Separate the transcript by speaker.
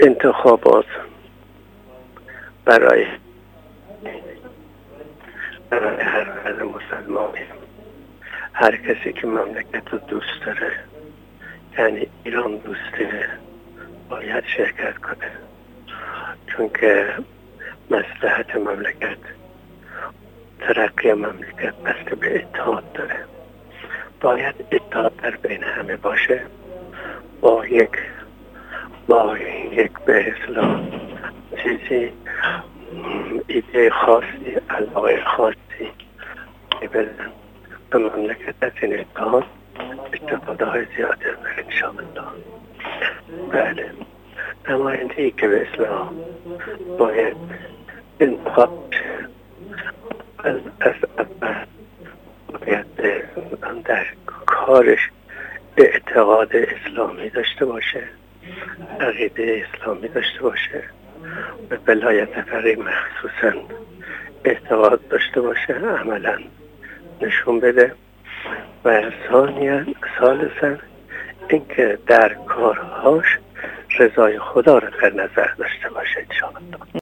Speaker 1: انتخابات برای هر فرد مسلمانی، هر کسی که مملکت رو دوست داره، یعنی ایران دوست داره، باید شرکت کنه، چون که مصلحت مملکت، ترقی مملکت بسته به اتحاد داره. باید اتحاد در بین همه باشه، با یک به اصطلاح چیزی، ایده خاصی، علاقه خاصی بدن به مملکت. از این اتحاد استفاده های زیاده داره انشاءالله. بله، نماینده ای که به اصطلاح باید انتخاب از اول باید در کارش اعتقاد اسلامی داشته باشه، عقیده اسلامی داشته باشه، به ولایت فقیه مخصوصا اعتقاد داشته باشه، عملا نشون بده. و ثالثاً اینکه در کارهاش رضای خدا رو در نظر داشته باشه انشاءالله.